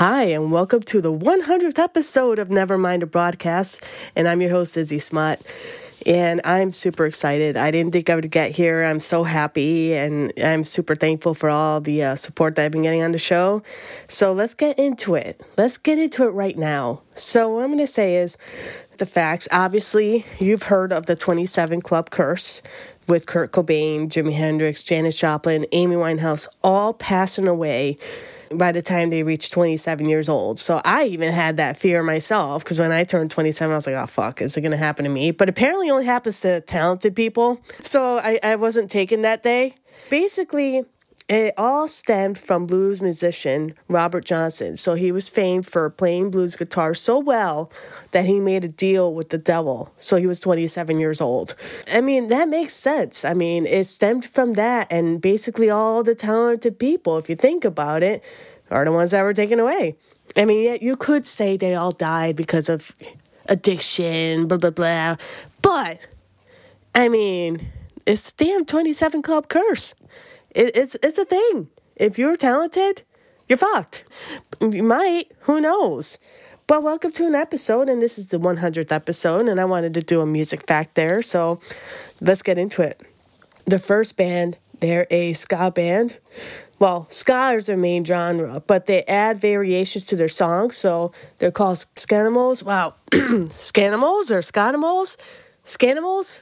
Hi, and welcome to the 100th episode of Nevermind a Broadcast, and I'm your host, Izzy Smut, and I'm super excited. I didn't think I would get here. I'm so happy, and I'm super thankful for all the support that I've been getting on the show. So let's get into it. Let's get into it right now. So what I'm going to say is the facts. Obviously, you've heard of the 27 Club curse with Kurt Cobain, Jimi Hendrix, Janis Joplin, Amy Winehouse, all passing away by the time they reached 27 years old. So I even had that fear myself, because when I turned 27, I was like, oh, fuck, is it going to happen to me? But apparently it only happens to talented people. So I wasn't taken that day. Basically, it all stemmed from blues musician Robert Johnson. So he was famed for playing blues guitar so well that he made a deal with the devil. So he was 27 years old. I mean, that makes sense. I mean, it stemmed from that, and basically all the talented people, if you think about it, are the ones that were taken away. I mean, you could say they all died because of addiction, blah, blah, blah. But, I mean, it's the damn 27 Club curse. It's a thing. If you're talented, you're fucked. You might. Who knows? But welcome to an episode, and this is the 100th episode, and I wanted to do a music fact there, so let's get into it. The first band, they're a ska band. Well, ska is their main genre, but they add variations to their songs, so they're called Scanimals. Wow. Scanimals or Scanimals? Scanimals?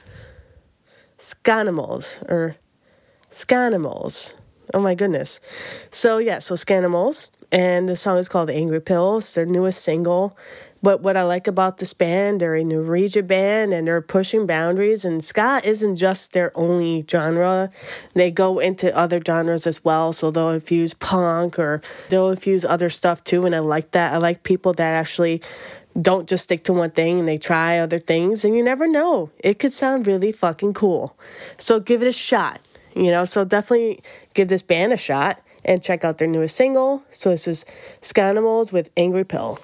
Scanimals, or Scanimals. Oh my goodness. So Scanimals, and the song is called Angry Pill. It's their newest single. But what I like about this band, they're a Norwegian band, and they're pushing boundaries, and ska isn't just their only genre. They go into other genres as well, so they'll infuse punk, or they'll infuse other stuff too, and I like that. I like people that actually don't just stick to one thing and they try other things, and you never know. It could sound really fucking cool. So give it a shot. So definitely give this band a shot and check out their newest single. So this is Scanimals with Angry Pill.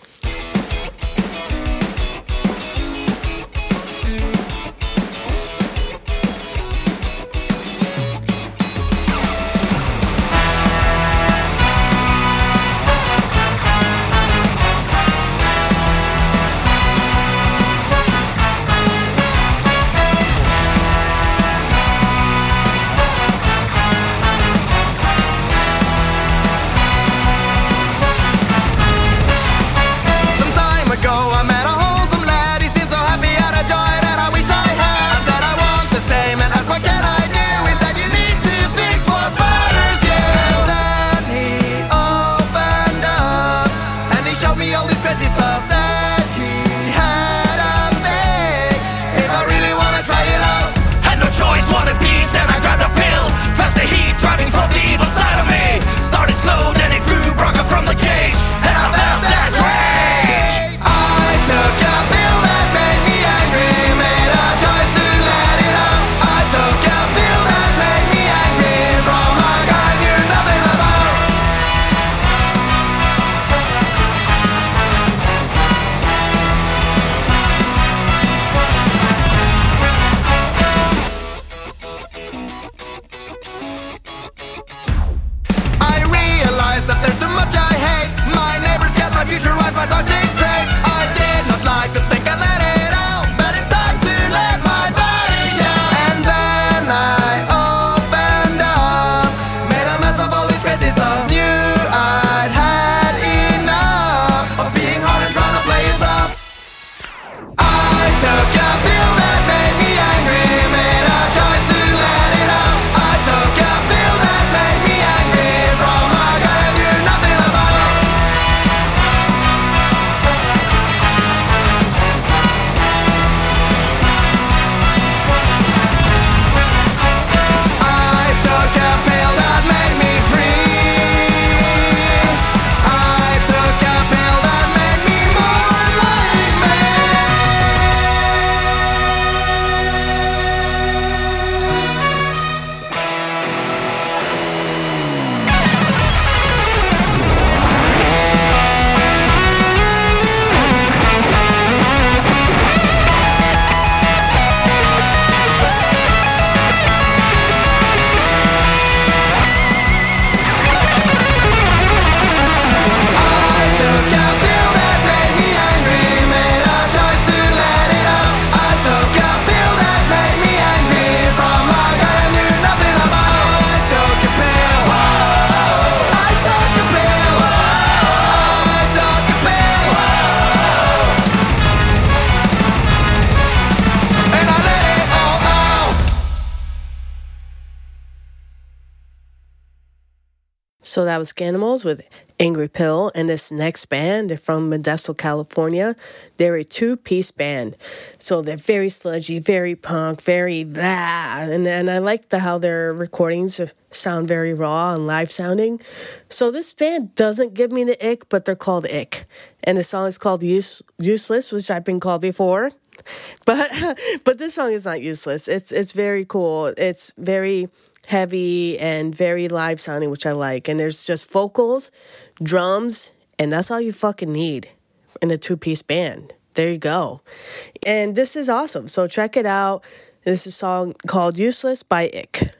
So that was Scanimals with Angry Pill, and this next band, they're from Modesto, California. They're a two-piece band. So they're very sludgy, very punk, very blah. And I like how their recordings sound very raw and live sounding. So this band doesn't give me the ick, but they're called Ick. And the song is called Useless, which I've been called before. But this song is not useless. It's very cool. It's very heavy and very live sounding, which I like. And there's just vocals, drums, and that's all you fucking need in a two-piece band. There you go. And this is awesome. So check it out. This is a song called Useless by Ick.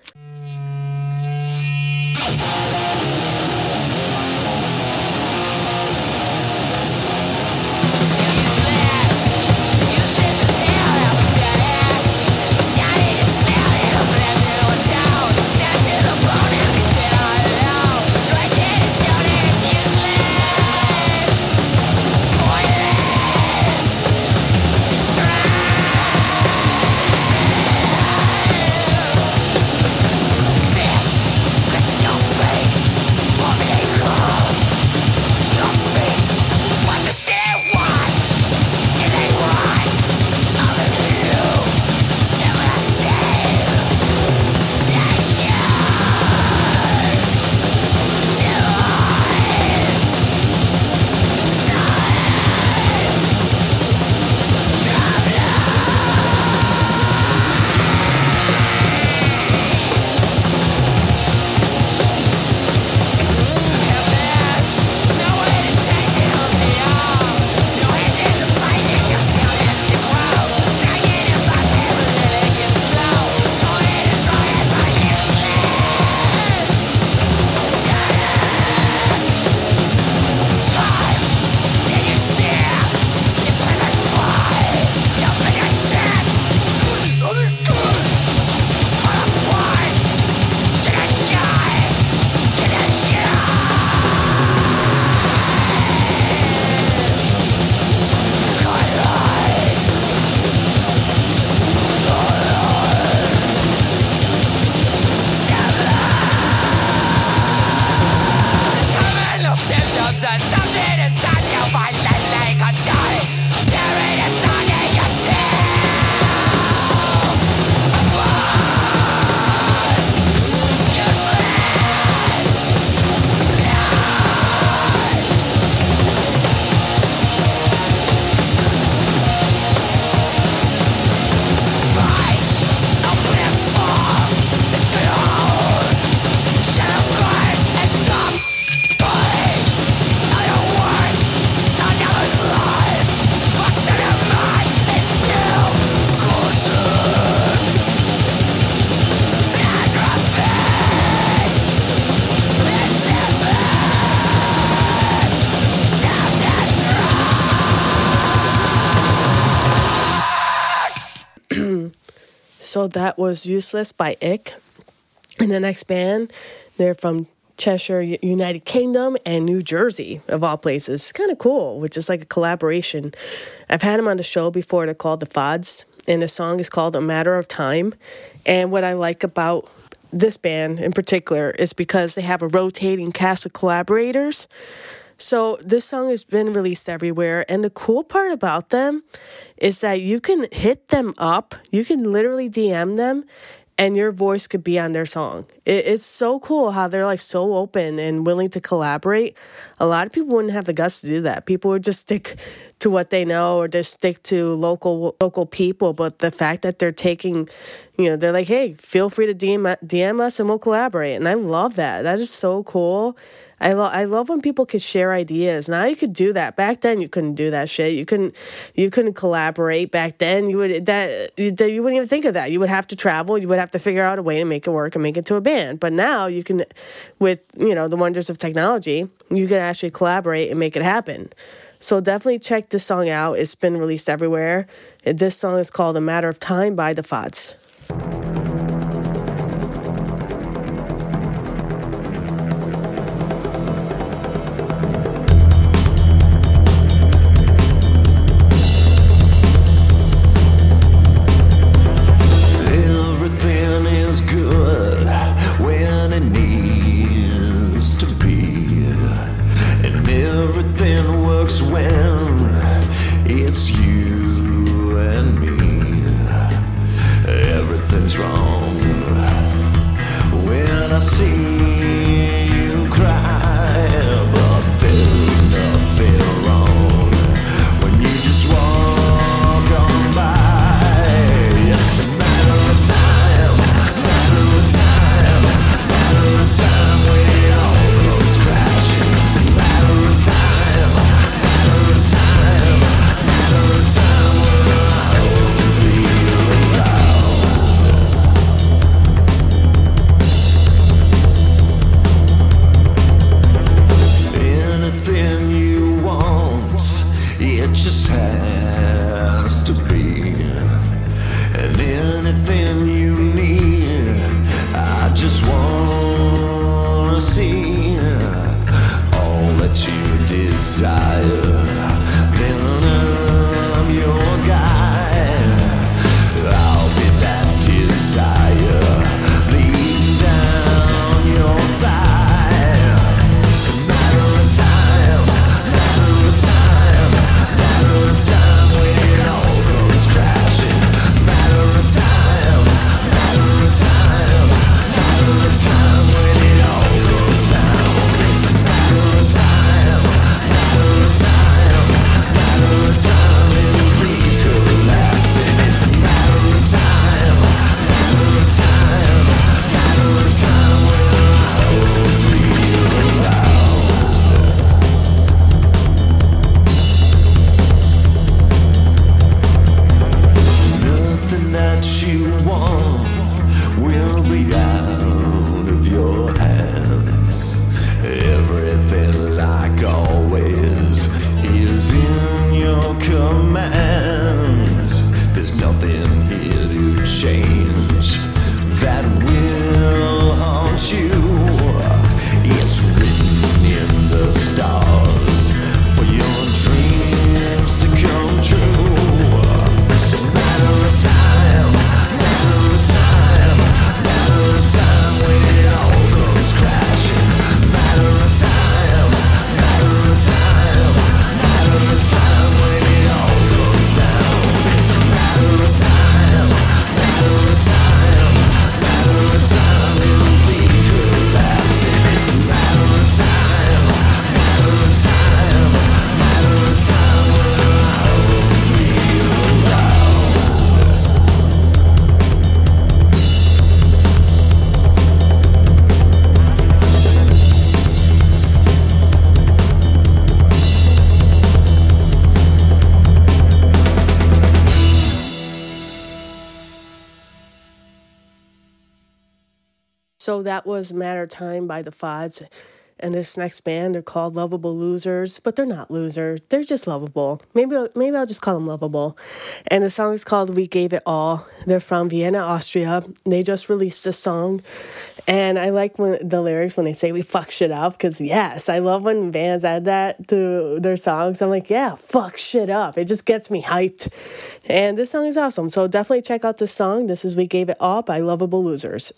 So that was Useless by Ick. And the next band, they're from Cheshire, United Kingdom, and New Jersey, of all places. It's kind of cool, which is like a collaboration. I've had them on the show before. They're called the Fods, and the song is called A Matter of Time. And what I like about this band in particular is because they have a rotating cast of collaborators. So this song has been released everywhere, and the cool part about them is that you can hit them up, you can literally DM them, and your voice could be on their song. It's so cool how they're like so open and willing to collaborate. A lot of people wouldn't have the guts to do that. People would just stick to what they know or just stick to local people. But the fact that they're taking, they're like, hey, feel free to DM us and we'll collaborate. And I love that. That is so cool. I love when people could share ideas. Now you could do that. Back then you couldn't do that shit. You couldn't collaborate back then. You wouldn't even think of that. You would have to travel. You would have to figure out a way to make it work and make it to a band. But now you can, with the wonders of technology, you can actually collaborate and make it happen. So definitely check this song out. It's been released everywhere. This song is called A Matter of Time by the Fods. Everything is good when it needs to be. Anything works when it's you and me. Everything's wrong when I see you cry, but there's nothing wrong when you just walk on by. It's a matter of time, matter of time, matter of time when it all comes crashing. It's a matter of time, matter of time, matter of time when I won't be around. Anything you want, it just has to be. And anything you need, I just wanna see all that you desire. Then I'm your guy. I'll be that desire leading down your thigh. It's a matter of time, matter of time, matter of time when it all comes crashing. Matter of time, matter of time, matter of time when it all goes down. It's a matter of time, matter of time, matter of time it'll be collapsing. It's a matter of time, matter of time, matter of time when I won't be around. Nothing that you want will be out of your hands. Everything, like always, is in your commands. There's nothing here to change that will haunt you. It's written in the stars for your dreams to come true. It's a matter of time, matter of time, matter of time when it all comes crashing. Matter of time, matter of time, matter of time when it all goes down. It's a matter of time, matter of time, matter of time it'll be collapsing. It's a matter of time, matter of time, matter of time when I won't be around. So that was Matter of Time by the Fods. And this next band, they're called Lovable Losers, but they're not losers. They're just lovable. Maybe I'll just call them lovable. And the song is called We Gave It All. They're from Vienna, Austria. They just released this song. And I like the lyrics when they say we fuck shit up, because yes, I love when bands add that to their songs. I'm like, yeah, fuck shit up. It just gets me hyped. And this song is awesome. So definitely check out this song. This is We Gave It All by Lovable Losers.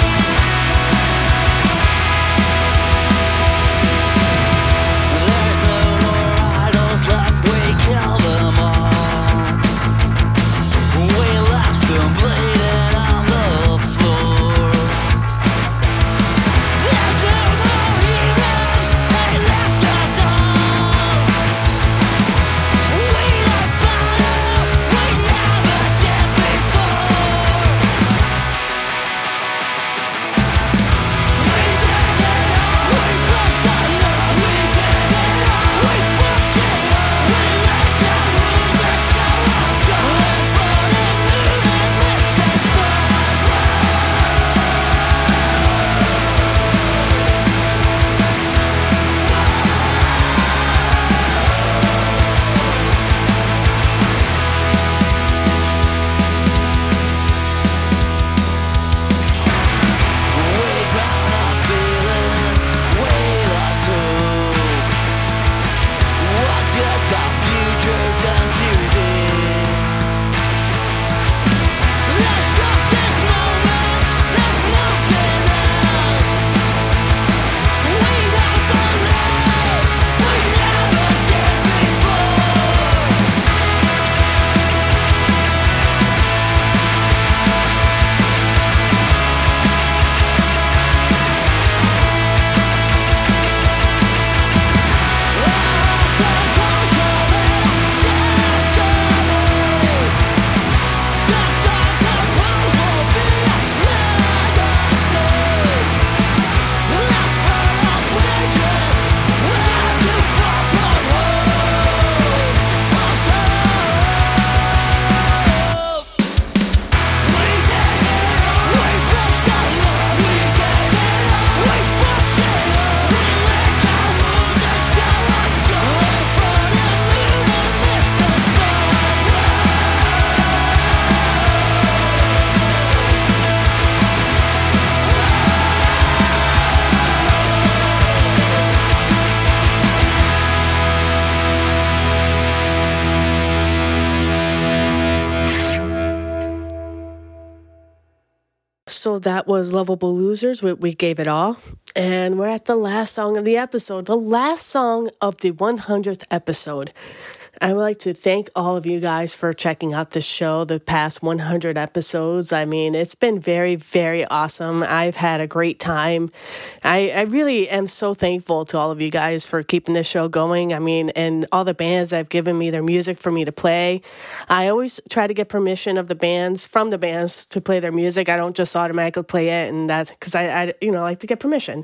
There's no So that was Lovable Losers with We Gave It All. And we're at the last song of the episode, the last song of the 100th episode. I would like to thank all of you guys for checking out the show, the past 100 episodes. I mean, it's been very, very awesome. I've had a great time. I really am so thankful to all of you guys for keeping this show going. I mean, and all the bands that have given me their music for me to play. I always try to get permission of the bands, from the bands, to play their music. I don't just automatically play it, and that's because I like to get permission.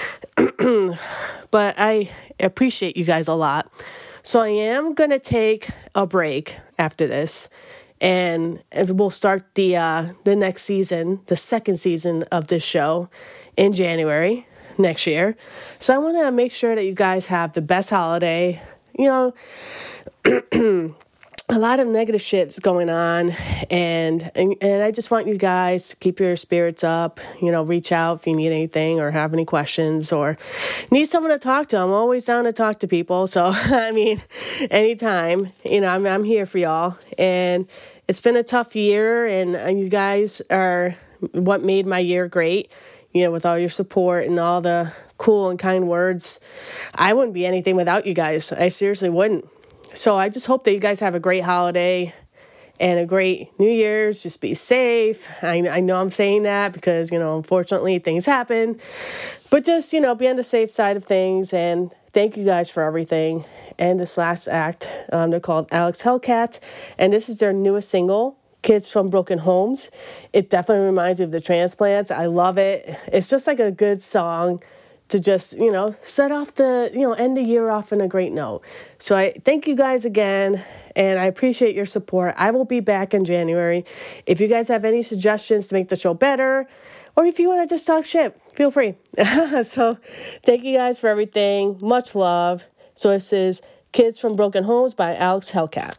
But I appreciate you guys a lot. So I am going to take a break after this, and we'll start the next season, the second season of this show in January next year. So I want to make sure that you guys have the best holiday. You know, a lot of negative shit's going on, and I just want you guys to keep your spirits up. You know, reach out if you need anything or have any questions or need someone to talk to. I'm always down to talk to people. So, I mean, anytime, you know, I'm here for y'all. And it's been a tough year, and you guys are what made my year great. You know, with all your support and all the cool and kind words. I wouldn't be anything without you guys. I seriously wouldn't. So I just hope that you guys have a great holiday and a great New Year's. Just be safe. I know I'm saying that because, you know, unfortunately things happen. But just, you know, be on the safe side of things. And thank you guys for everything. And this last act, they're called Alex Hellcat. And this is their newest single, Kids from Broken Homes. It definitely reminds me of the Transplants. I love it. It's just like a good song to just, you know, set off end the year off on a great note. So I thank you guys again, and I appreciate your support. I will be back in January. If you guys have any suggestions to make the show better, or if you want to just talk shit, feel free. So thank you guys for everything. Much love. So this is Kids from Broken Homes by Alex Hellcat.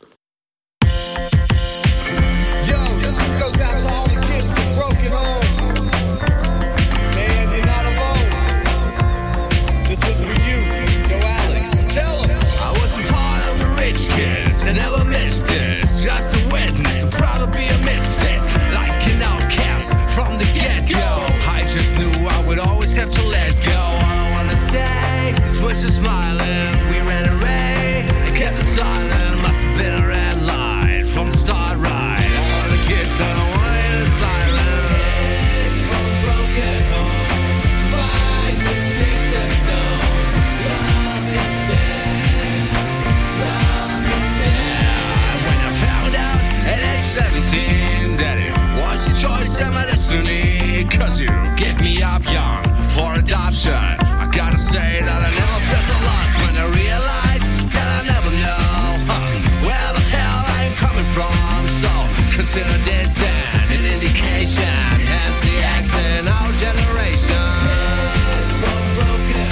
I never missed this, just a witness, I'm proud to be a misfit, like an outcast from the get-go. I just knew I would always have to let go. All I wanna say is we're just smiling, we ran away, I kept it silent, must have been a red light from the start right. All the kids I don't wanna hear the silence. Kids from broken homes, fight with sticks and stones, love is dead, love is dead. 17, that it was your choice and my destiny. Cause you gave me up young for adoption. I gotta say that I never felt so lost when I realized that I never know where the hell I am coming from. So consider this an indication, hence the X in our generation. Kids from broken